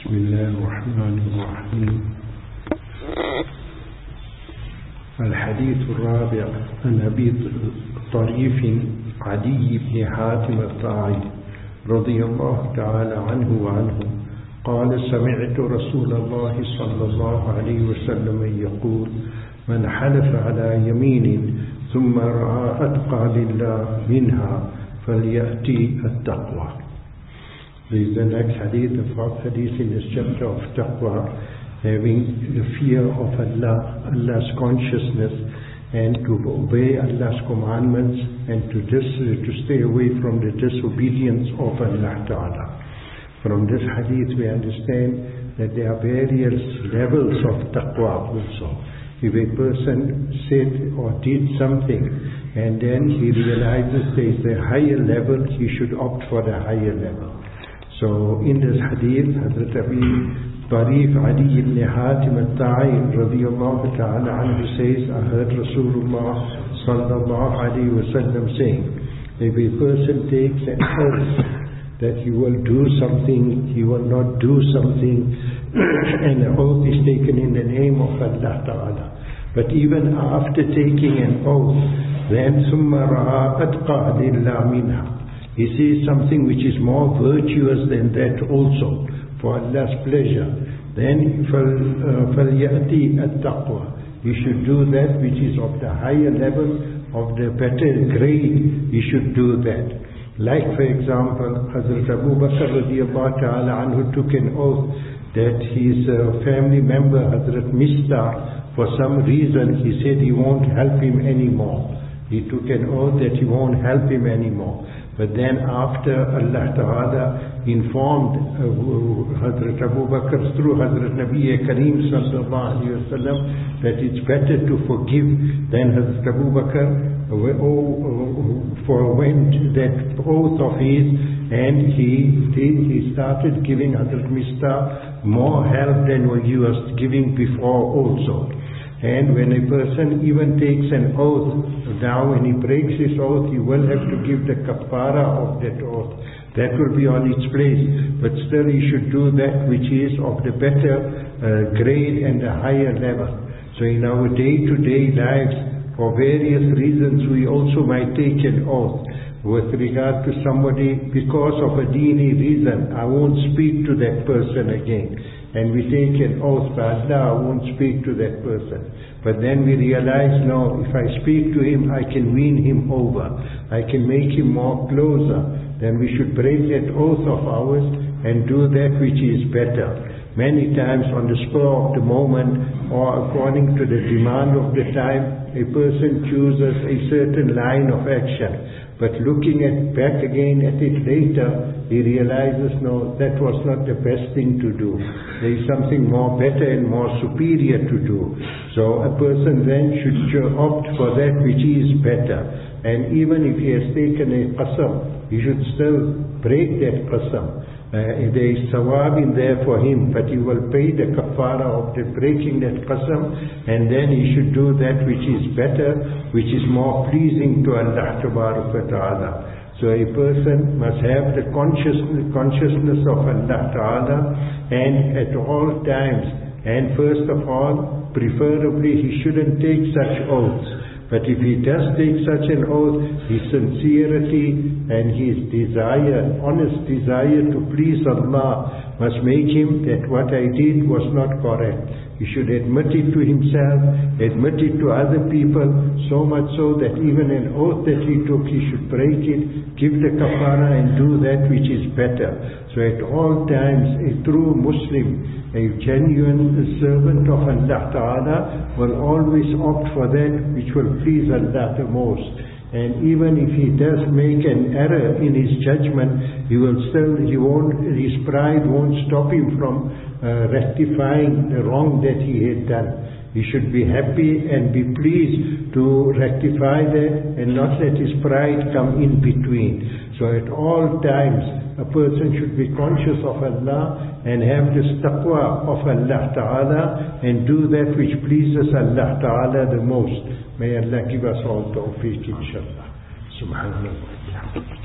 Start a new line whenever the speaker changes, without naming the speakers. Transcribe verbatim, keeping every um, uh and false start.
بسم الله الرحمن الرحيم. الحديث الرابع عن أبي طريف عدي بن حاتم الطائي رضي الله تعالى عنه وعنه قال: سمعت رسول الله صلى الله عليه وسلم يقول: من حلف على يمين ثم رأى أتقى لله منها فليأتي التقوى. This is the next hadith, the fourth hadith in this chapter of taqwa, having the fear of Allah, Allah's consciousness, and to obey Allah's commandments and to dis- to stay away from the disobedience of Allah Ta'ala. From this hadith we understand that there are various levels of taqwa also. If a person said or did something and then he realizes there is a higher level, he should opt for the higher level. So in this hadith, Hazrat Abi Tarif Adi ibn Hatim al-Ta'i radiyallahu ta'ala anhu says, I heard Rasulullah sallallahu alayhi wa sallam saying, if a person takes an oath that he will do something, he will not do something, and the oath is taken in the name of Allah Ta'ala. But even after taking an oath, then ثُمَّ رَأَى أَتْقَى لِلَّهِ مِنْهَا, he sees something which is more virtuous than that also, for Allah's pleasure, then فَلْيَأْتِي التَّقْوَى, he should do that which is of the higher level, of the better grade, he should do that. Like for example, Hazrat Abu Bakr radiyallahu ta'ala anhu took an oath that his uh, family member Hazrat Mistah, for some reason he said he won't help him anymore. He took an oath that he won't help him anymore. But then after Allah Ta'ala informed uh, Hazrat Abu Bakr through Hazrat Nabi Kareem sallallahu alayhi wa sallam that it's better to forgive, then Hazrat Abu Bakr uh, oh, forwent that oath of his, and he did, he started giving Hazrat Mistah more help than what he was giving before also. And when a person even takes an oath, now when he breaks his oath, he will have to give the kafara of that oath. That will be on its place. But still he should do that which is of the better uh, grade and the higher level. So in our day-to-day lives, for various reasons, we also might take an oath with regard to somebody because of a deeni reason. I won't speak to that person again. And we take an oath by Allah, I won't speak to that person. But then we realize, no, if I speak to him, I can win him over. I can make him more closer. Then we should break that oath of ours and do that which is better. Many times on the spur of the moment or according to the demand of the time, a person chooses a certain line of action. But looking at back again at it later, he realizes, no, that was not the best thing to do. There is something more better and more superior to do. So a person then should opt for that which is better. And even if he has taken a qasam, he should still break that qasam. Uh, there is sawab in there for him, but he will pay the kafara of the breaking that qasam, and then he should do that which is better, which is more pleasing to Allah Ta'ala. So a person must have the consciousness, consciousness of Allah Ta'ala, and at all times, and first of all, preferably he shouldn't take such oaths. But if he does take such an oath, his sincerity and his desire, honest desire to please Allah must make him that what I did was not correct. He should admit it to himself, admit it to other people, so much so that even an oath that he took, he should break it, give the kafara and do that which is better. So at all times, a true Muslim, a genuine servant of Allah Ta'ala will always opt for that which will please Allah the most. And even if he does make an error in his judgment, he will still, he won't, his pride won't stop him from uh, rectifying the wrong that he had done. He should be happy and be pleased to rectify that and not let his pride come in between. So at all times, a person should be conscious of Allah and have this taqwa of Allah Ta'ala and do that which pleases Allah Ta'ala the most. May Allah give us all tawfiq, inshallah. Subhanallah.